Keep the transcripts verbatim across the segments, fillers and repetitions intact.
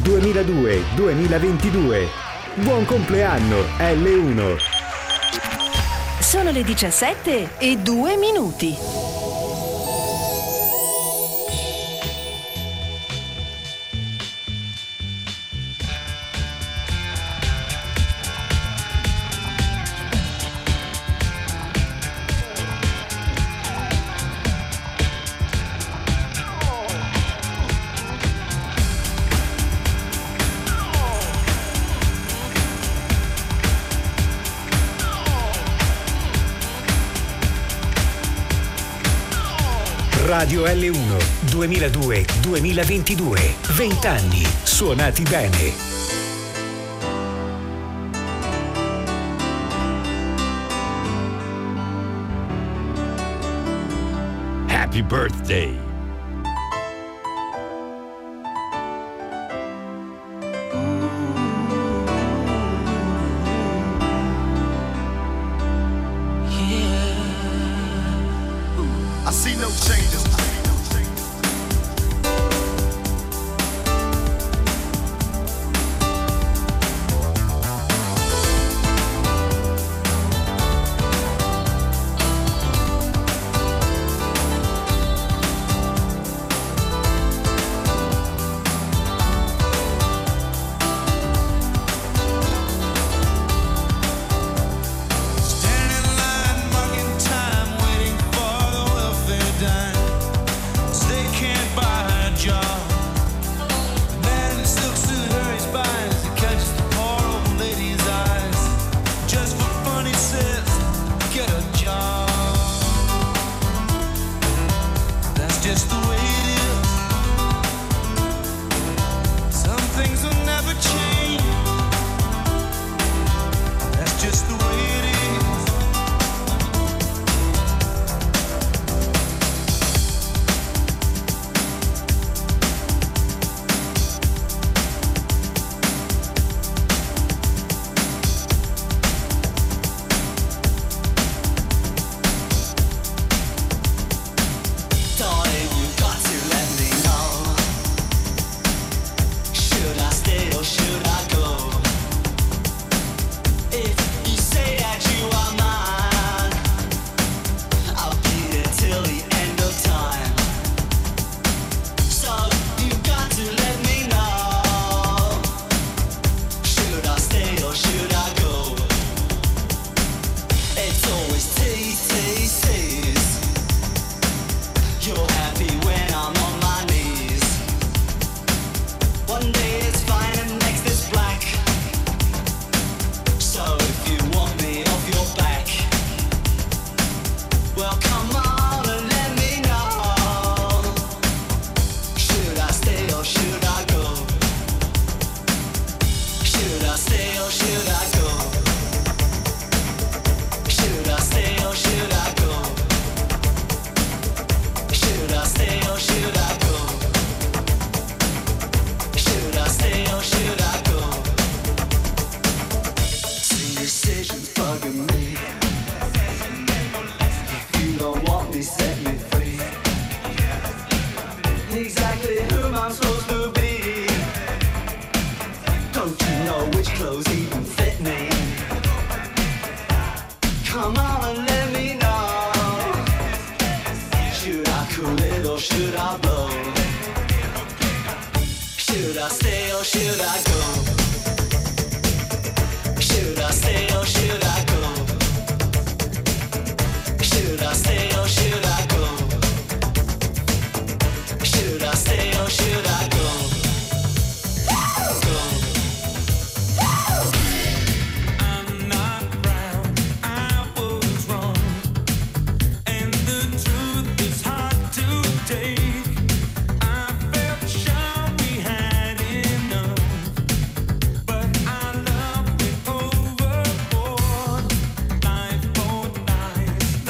duemiladue duemilaventidue. Buon compleanno L uno. Sono le diciassette e due minuti. Radio L uno duemiladue duemilaventidue. venti anni suonati bene. Happy birthday. I see no changes.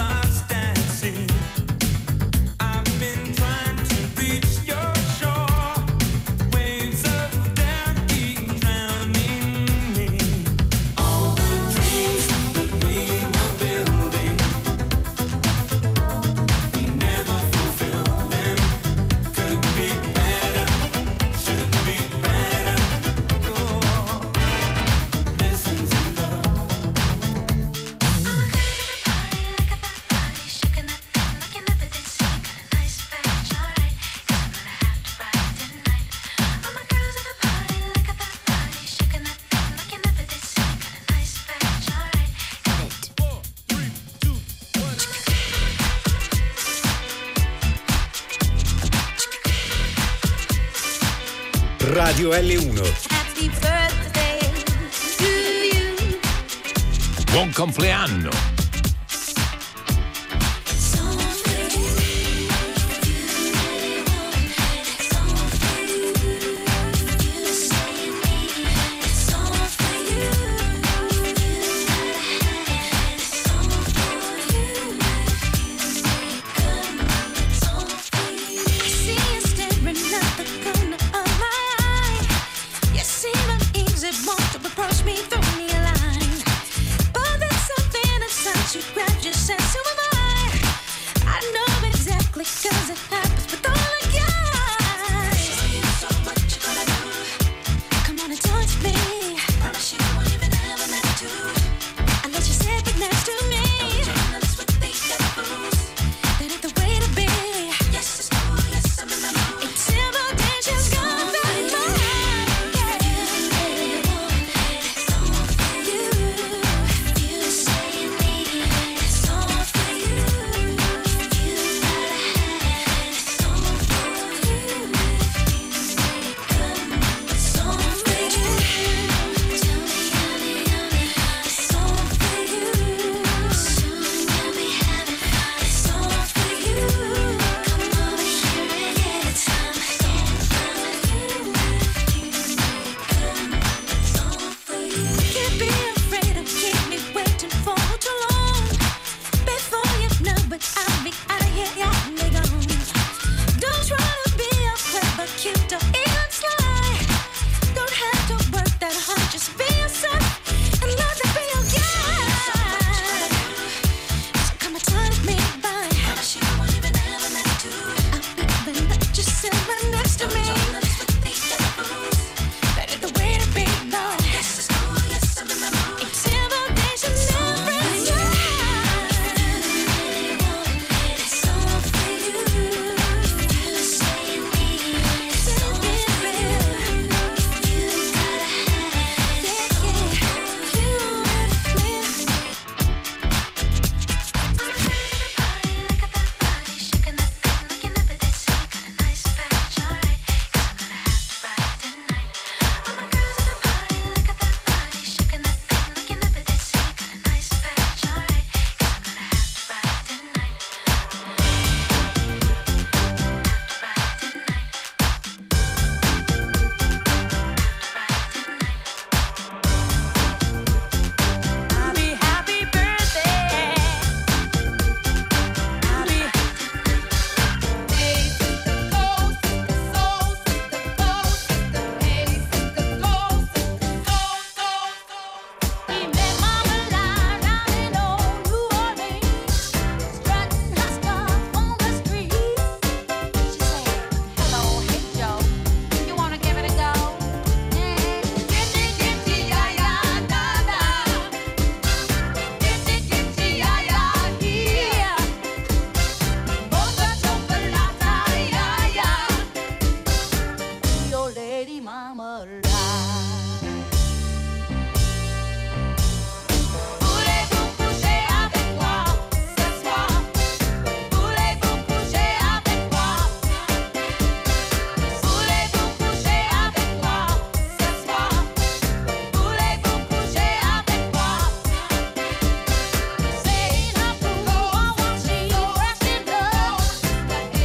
I've been trying to reach your shore. Radio L uno. Happy birthday to you. Buon compleanno.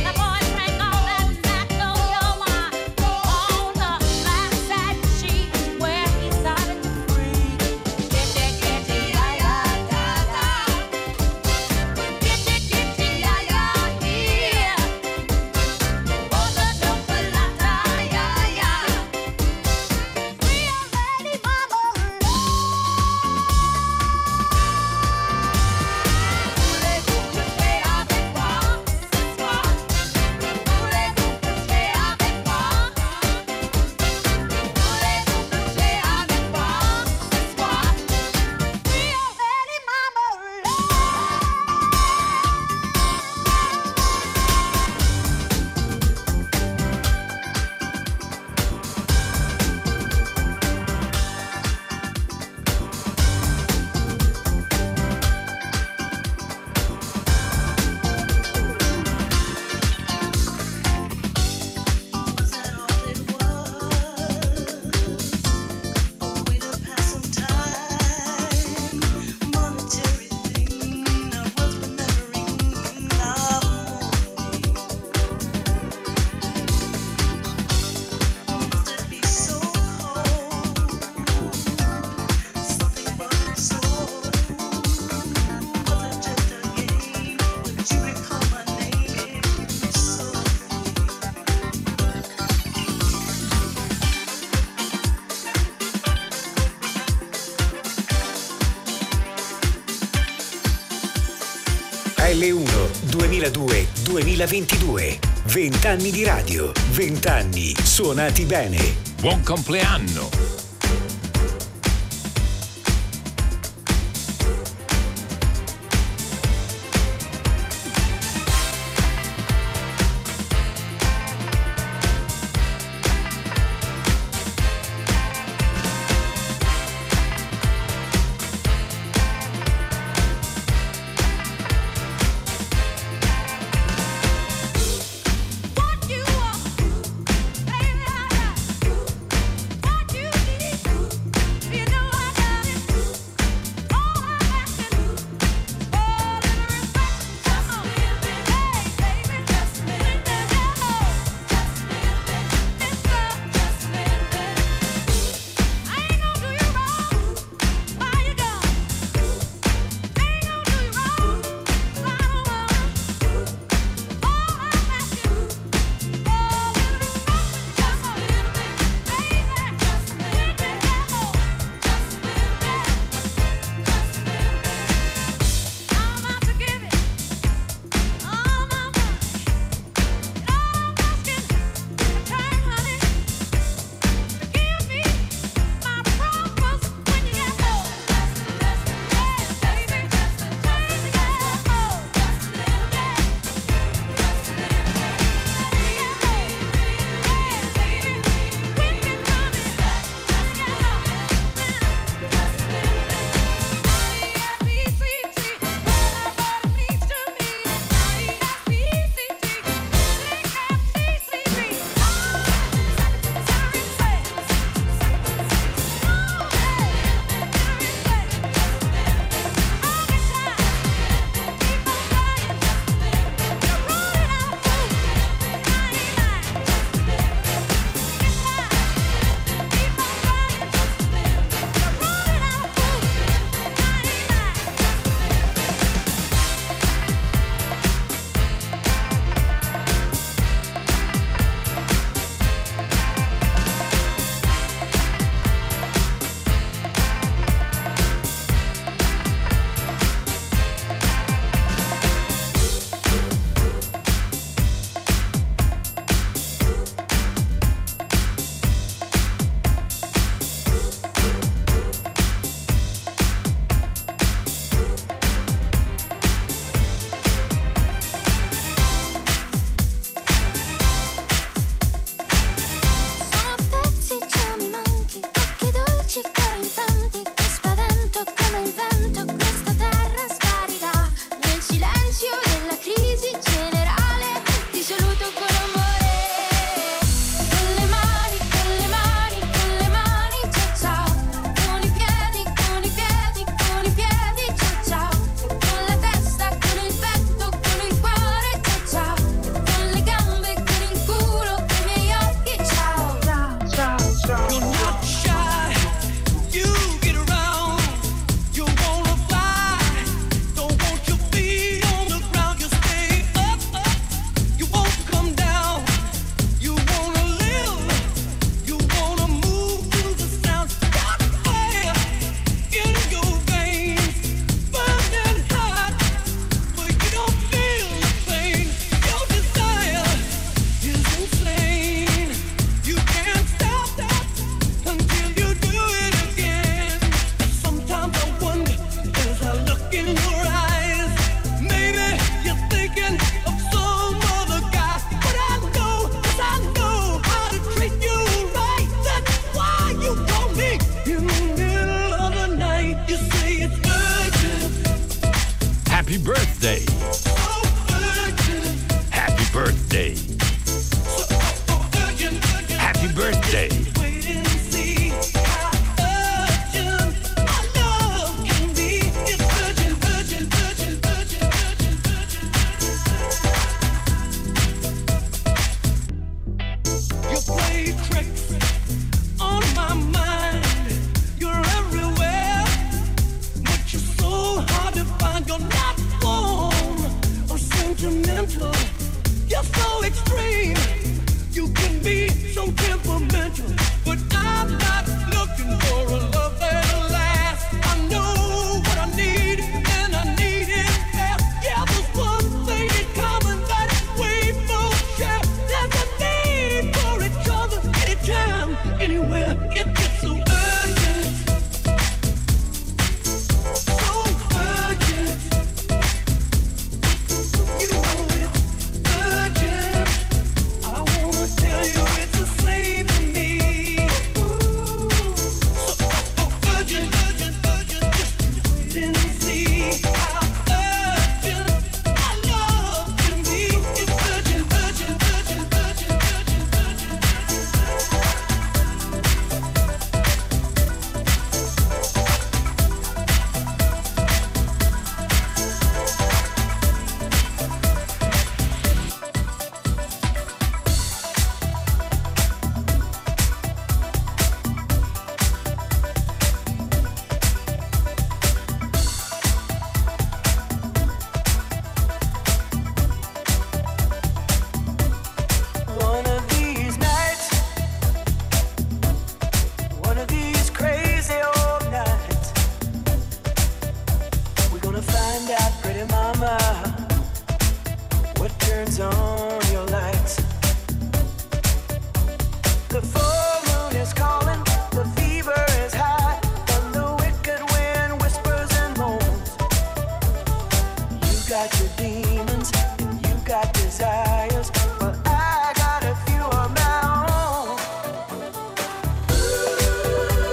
She Elle uno duemiladue duemilaventidue. venti anni di radio, venti anni suonati bene. Buon compleanno! You're not wrong. One of these crazy old nights, we're gonna find out, pretty mama, what turns on your lights. The full moon is calling, the fever is high, and the wicked wind whispers and moans. You got your demons, and you got desires, but I got a few of my own. Ooh.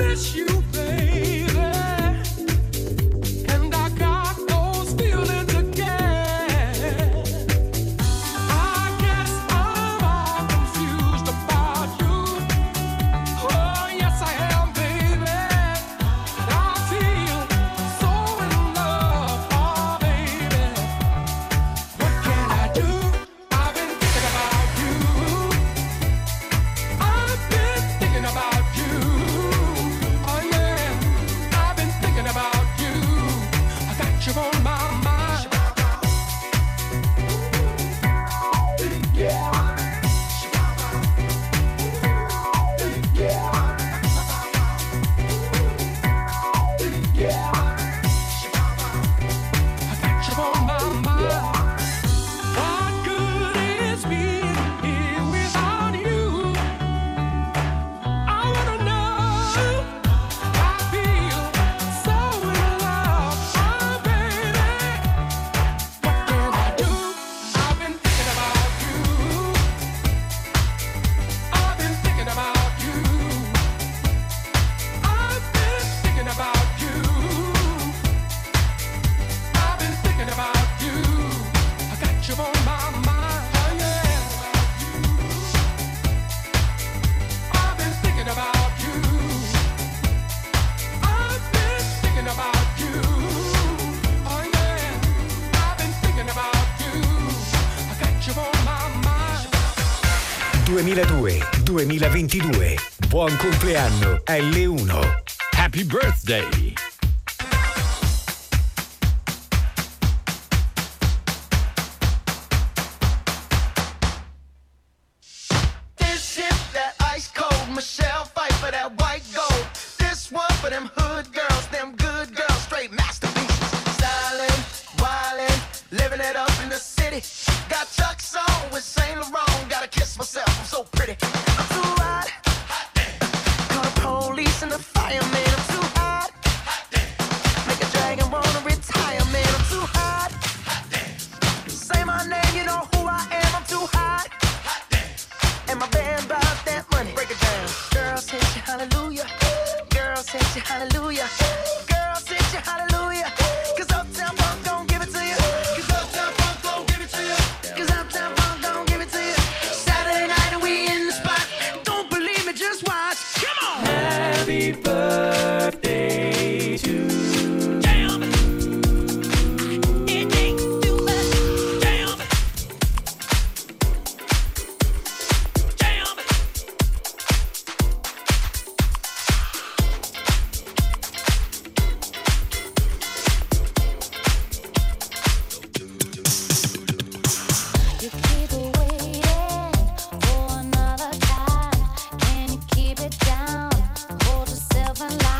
duemiladue duemilaventidue. Buon compleanno L uno. Happy birthday. This hit that ice cold Michelle fight for that white gold. This one for them hood girls, them good girls, straight masterpieces. Stylin', wildin', living it up in the city. Got Chuck's on with Saint Laurent. Gotta kiss myself, I'm so pretty. I'm too hot. Hot damn. Call the police and the fireman. I'm too hot. Hot damn. Make a dragon wanna retire, man. I'm too hot. Hot damn. Say my name, you know who I am. I'm too hot. Hot damn. And my band bought that money. Break it down. Girls hit you, hallelujah. Girls hit you, hallelujah. Girls hit you, hallelujah. Cause Uptown Funk don't give it to you. Cause Uptown Funk don't give it to you. Cause Uptown Funk don't give it to you. Saturday night and we in the spot. Don't believe me, just watch. Come on. Happy birthday to you. Damn. It ain't too much. Damn. Damn. You keep waiting for another time. Can you keep it down? Hold yourself in line.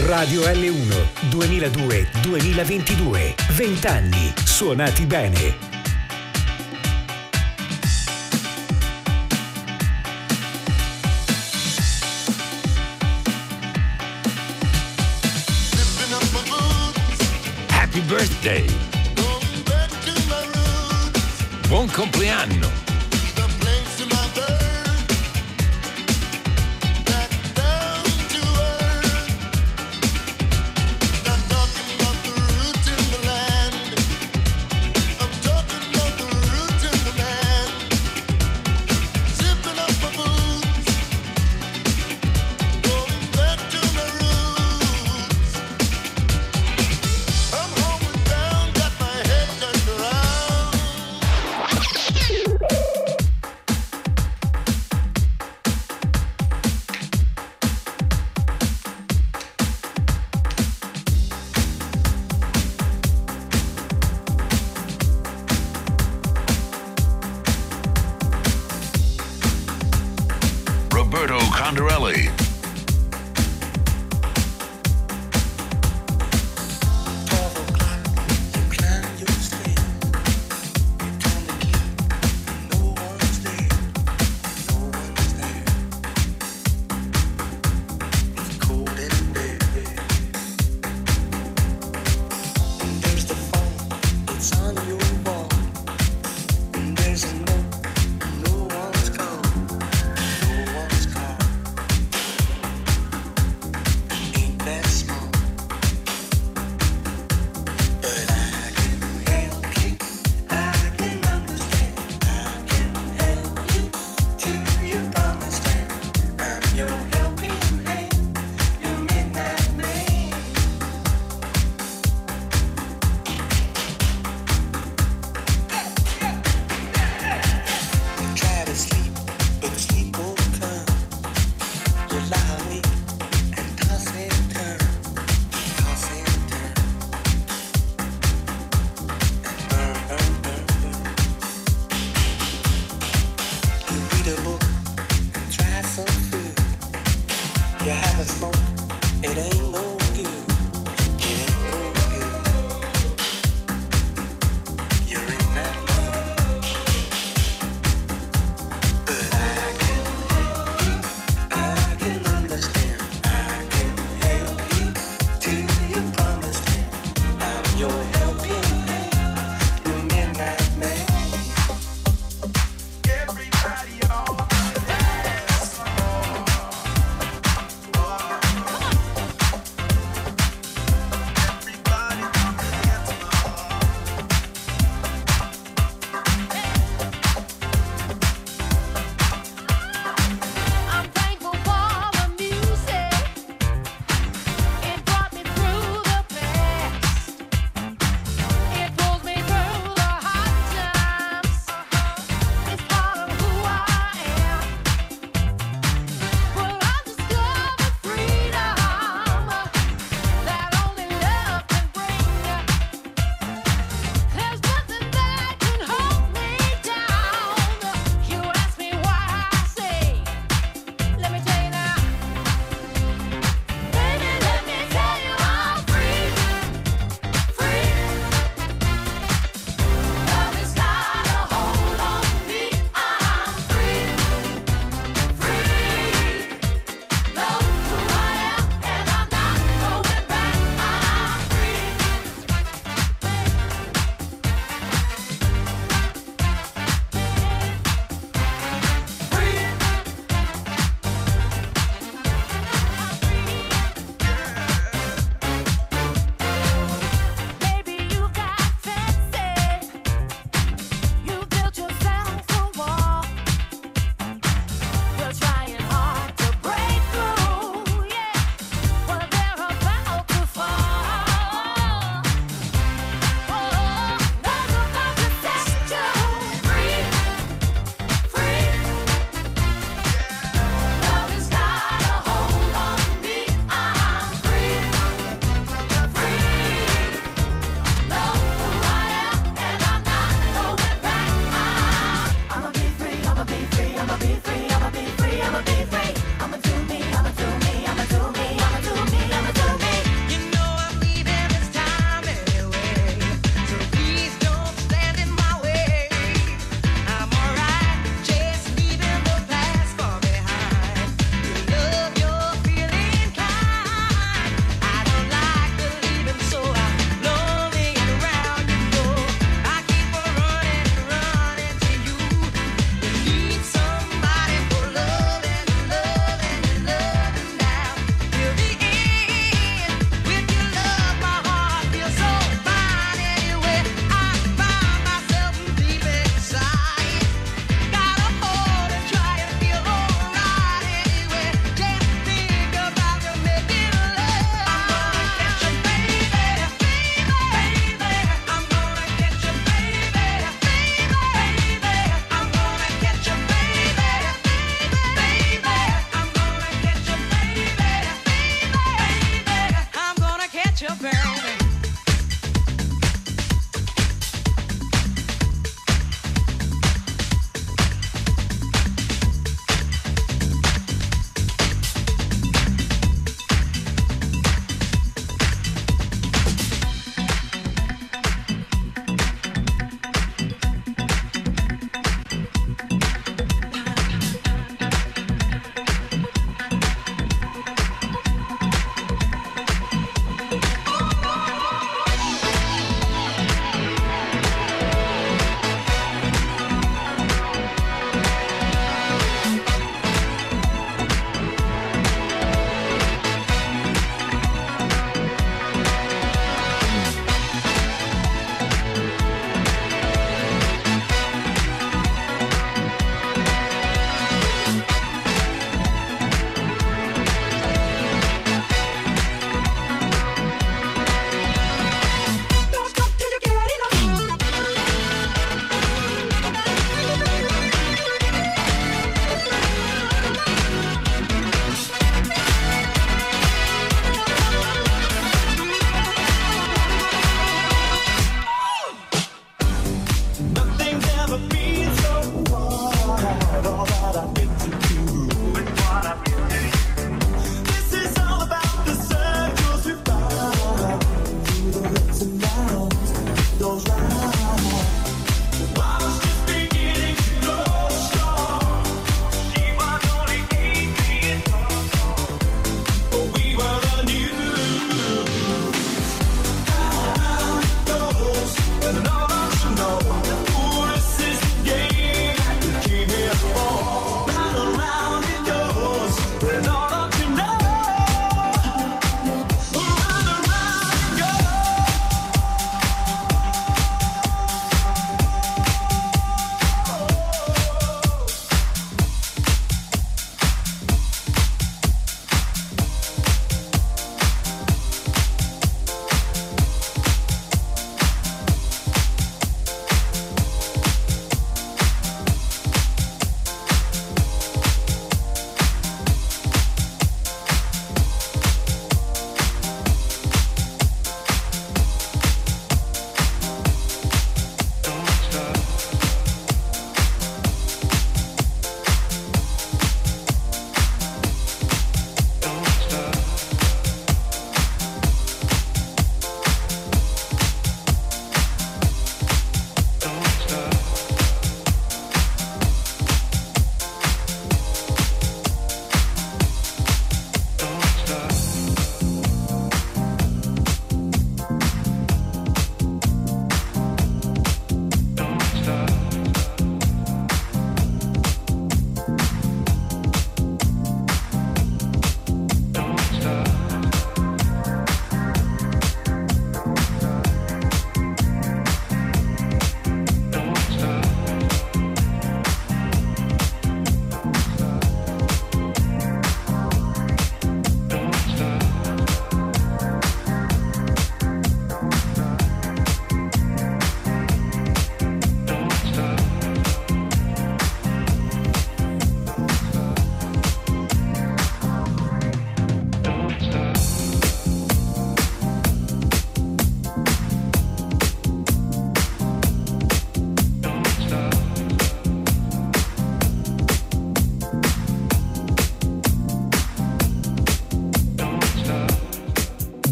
Radio L uno duemiladue duemilaventidue. venti anni suonati bene. Happy birthday. Buon compleanno. Roberto Condarelli.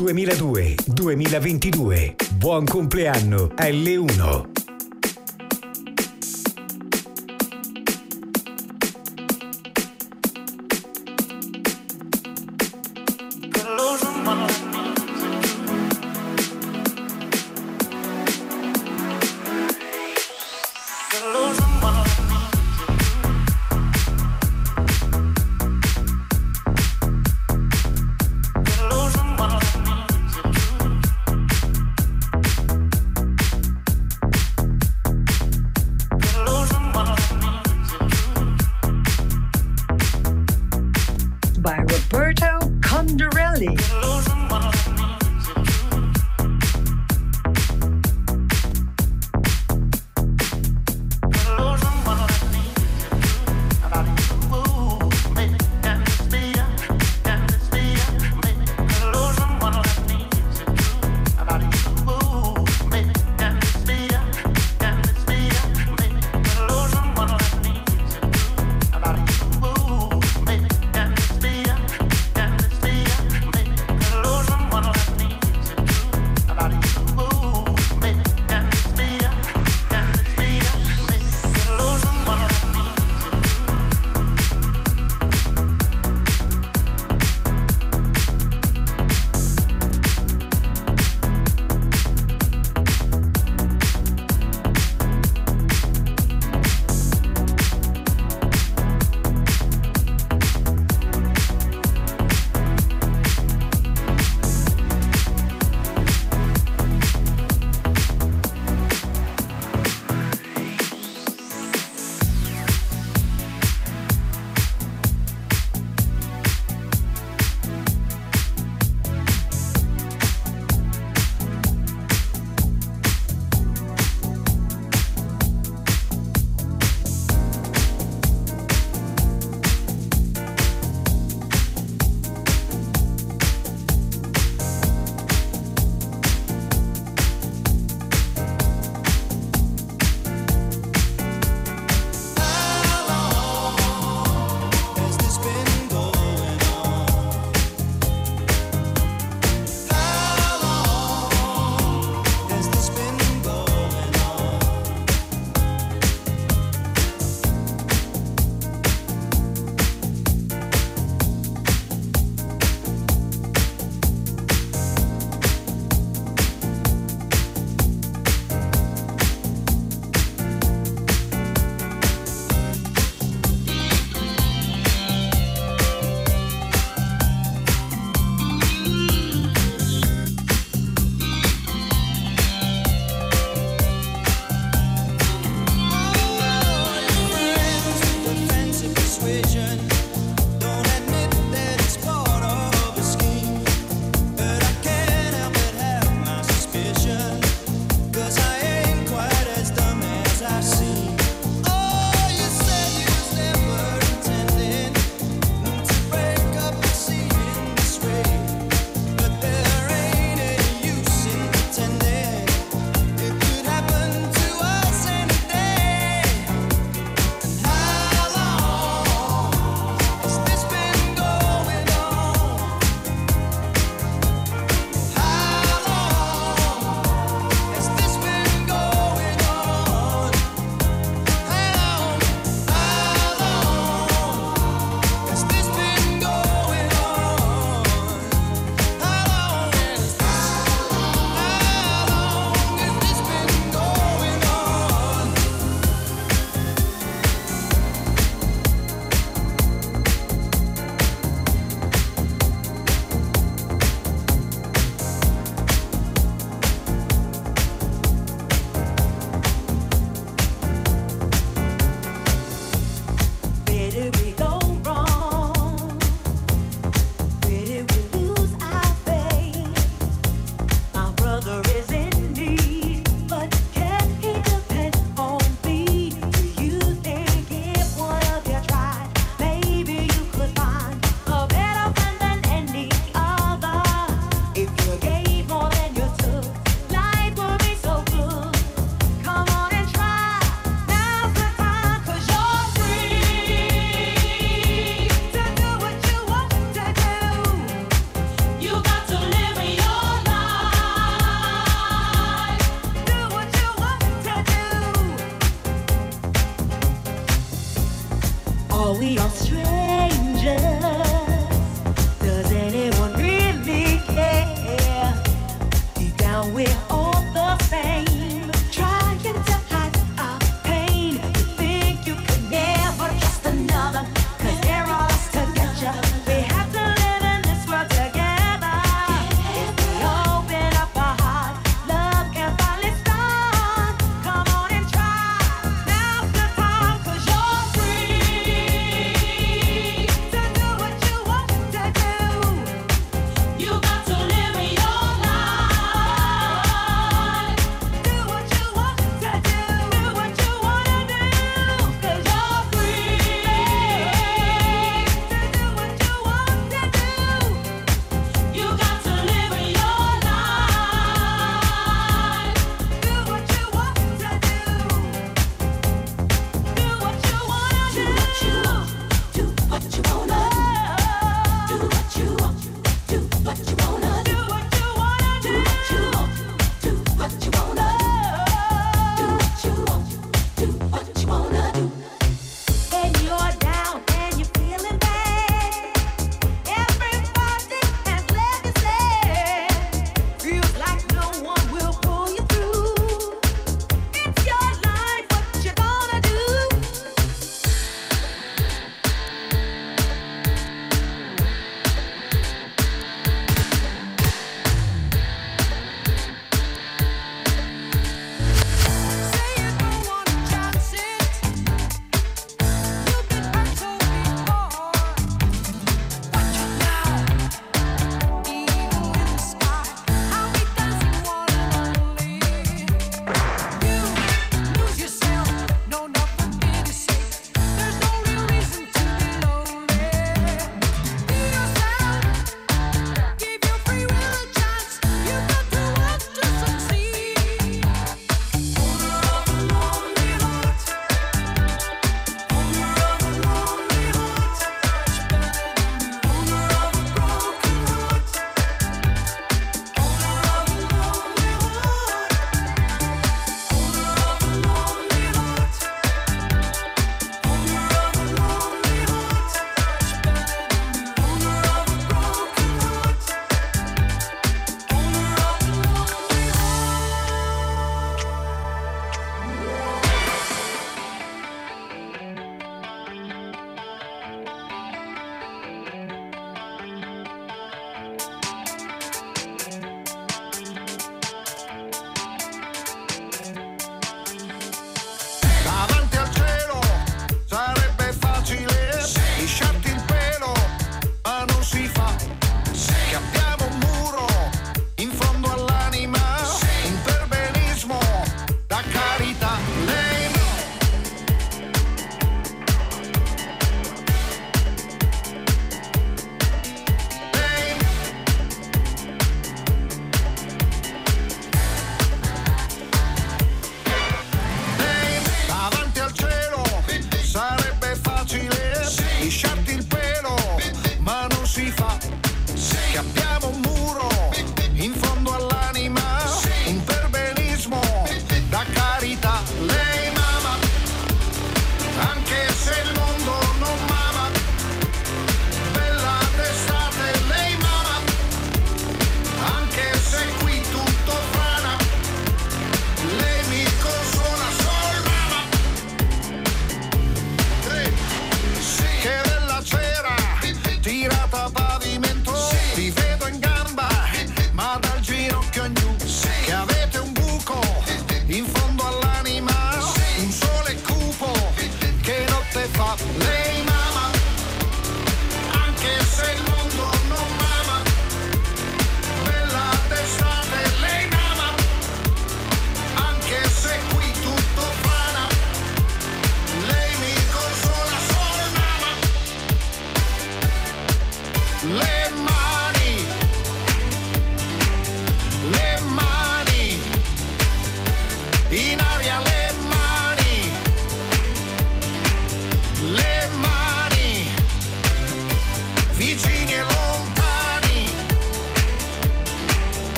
duemiladue duemilaventidue. Buon compleanno L uno. By Roberto Condorelli.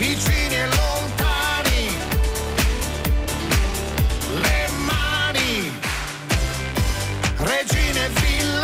vicini e lontani, le mani, regine e villani.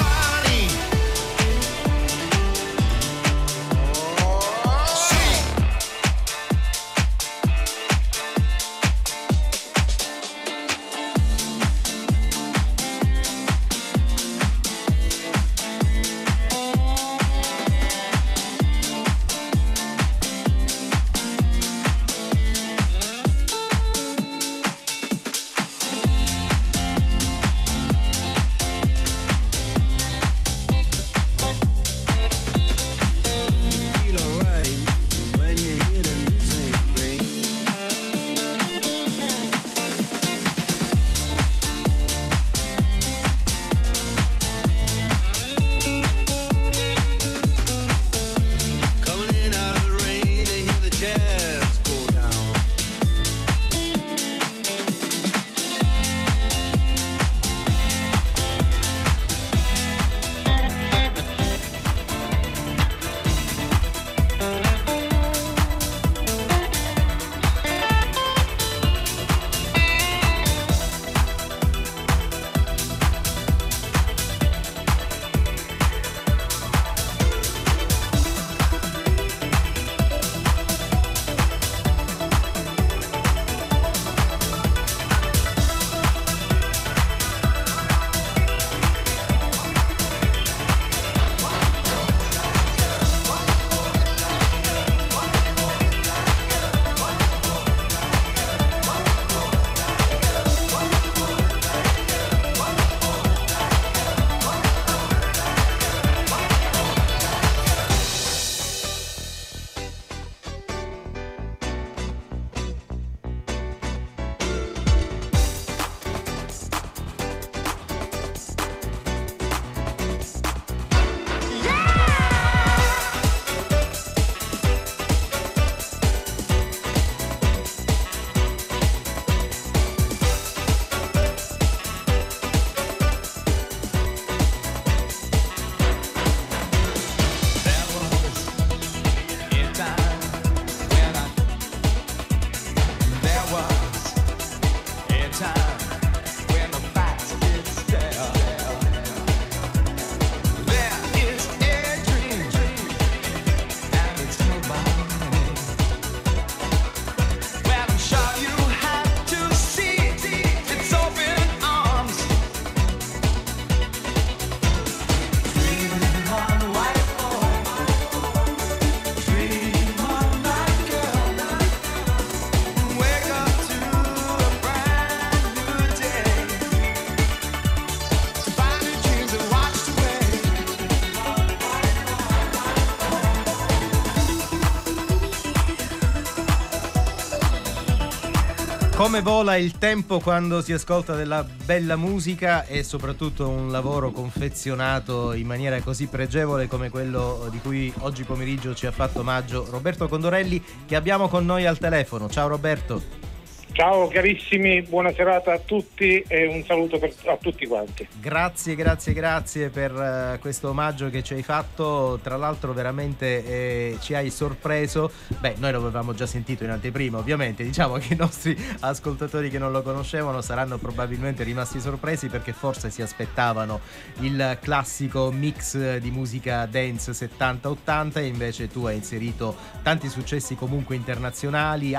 Come vola il tempo quando si ascolta della bella musica e soprattutto un lavoro confezionato in maniera così pregevole come quello di cui oggi pomeriggio ci ha fatto omaggio Roberto Condorelli, che abbiamo con noi al telefono. Ciao Roberto. Ciao carissimi, buona serata a tutti e un saluto per, a tutti quanti. Grazie, grazie, grazie per uh, questo omaggio che ci hai fatto. Tra l'altro veramente eh, ci hai sorpreso. Beh, noi lo avevamo già sentito in anteprima, ovviamente. Diciamo che i nostri ascoltatori che non lo conoscevano saranno probabilmente rimasti sorpresi, perché forse si aspettavano il classico mix di musica dance settanta ottanta, e invece tu hai inserito tanti successi comunque internazionali,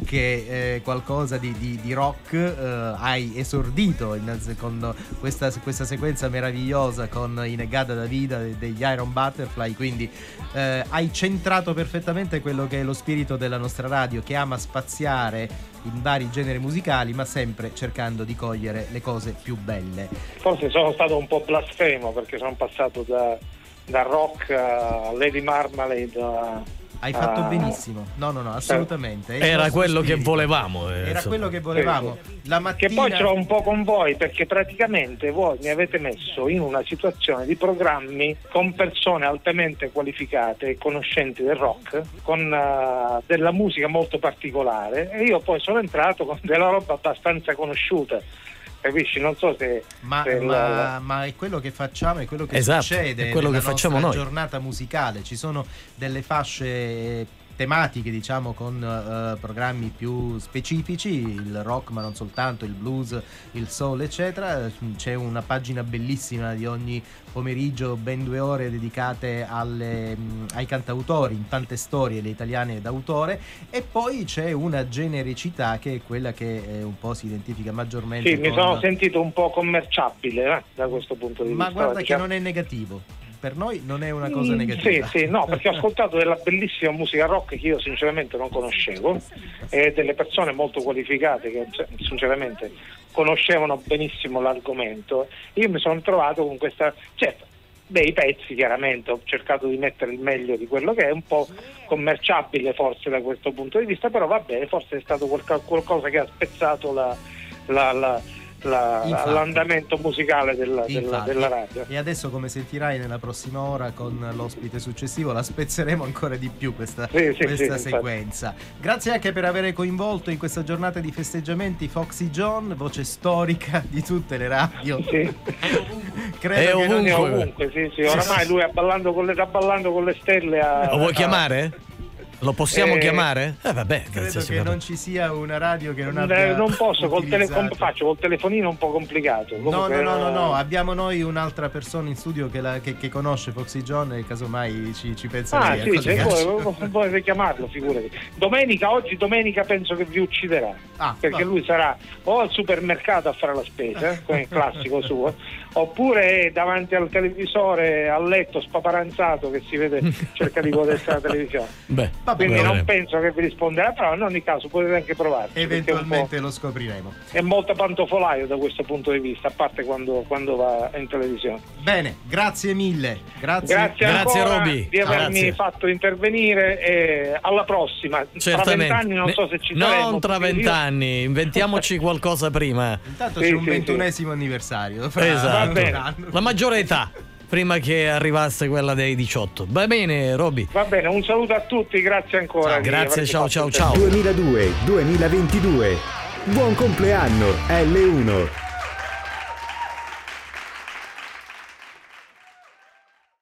anche eh, qualcosa Di, di, di rock. eh, hai esordito in, con questa, questa sequenza meravigliosa con I Negada da Vida degli Iron Butterfly, quindi eh, hai centrato perfettamente quello che è lo spirito della nostra radio, che ama spaziare in vari generi musicali, ma sempre cercando di cogliere le cose più belle. Forse sono stato un po' blasfemo, perché sono passato da, da rock a Lady Marmalade a Hai fatto ah. benissimo. No, no, no, assolutamente. Era quello spirito. che volevamo. Eh, Era insomma. quello che volevamo. La mattina... Che poi ce l'ho un po' con voi, perché praticamente voi mi avete messo in una situazione di programmi con persone altamente qualificate e conoscenti del rock, con uh, della musica molto particolare, e io poi sono entrato con della roba abbastanza conosciuta. Capisci? Non so se, ma, se ma, la... ma è quello che facciamo, è quello che esatto, succede è quello nella che facciamo nostra noi. giornata musicale. Ci sono delle fasce tematiche, diciamo, con uh, programmi più specifici, il rock ma non soltanto, il blues, il soul eccetera. C'è una pagina bellissima di ogni pomeriggio, ben due ore dedicate alle, mh, ai cantautori, in tante storie le italiane d'autore, e poi c'è una genericità che è quella che eh, un po' si identifica maggiormente Sì, con... mi sono sentito un po' commerciabile eh, da questo punto di ma vista. guarda perché... che non è negativo, per noi non è una cosa negativa. Sì, sì, no, perché ho ascoltato della bellissima musica rock che io sinceramente non conoscevo, e delle persone molto qualificate che sinceramente conoscevano benissimo l'argomento. Io mi sono trovato con questa, certo, dei pezzi chiaramente, ho cercato di mettere il meglio di quello che è, un po' commerciabile forse da questo punto di vista, però va bene, forse è stato qualca, qualcosa che ha spezzato la, la, la La, Infatti. l'andamento musicale della, della, della radio. E adesso, come sentirai nella prossima ora con l'ospite successivo, la spezzeremo ancora di più questa, sì, sì, questa sì, sequenza. Grazie anche per aver coinvolto in questa giornata di festeggiamenti Foxy John, voce storica di tutte le radio. Sì. Credo è che ovunque, non È ovunque, sì, sì. Oramai lui è ballando con le, sta ballando con le stelle a, Lo vuoi a- chiamare? Lo possiamo Eh, chiamare? Eh vabbè, credo sì, che sì, non ci sia una radio che non Eh, abbia non posso, col tele- utilizzato. com- faccio col telefonino un po' complicato. No, Comunque, no, no, no, eh, no, abbiamo noi un'altra persona in studio che, la, che, che conosce Foxy John e casomai ci, ci pensa Ah, lei a sì, se collegarci. vuoi, vuoi richiamarlo, figurati. Domenica, oggi domenica penso che vi ucciderà. Ah, perché va. lui sarà o al supermercato a fare la spesa, eh, come il classico suo, oppure davanti al televisore, al letto spaparanzato che si vede, cerca di godersi la televisione. Beh, Va Quindi bene. non penso che vi risponderà, però in ogni caso potete anche provarci. perché è un po'- Eventualmente lo scopriremo. È molto pantofolaio da questo punto di vista, a parte quando, quando va in televisione. Bene, grazie mille. Grazie. Grazie, Grazie, ancora Roby. di avermi Grazie. fatto intervenire, e alla prossima. Tra certamente. vent'anni non so se ci saremo. Non tra perché io- vent'anni, inventiamoci qualcosa prima. Intanto Sì, c'è un sì, ventunesimo anniversario. fra Esatto. un bene. anno. La maggiore età, prima che arrivasse quella dei diciotto. Va bene, Roby. Va bene, un saluto a tutti, grazie ancora. Ciao, di grazie, averci ciao, fatto ciao, intervenire. ciao. duemiladue duemilaventidue. Buon compleanno L uno.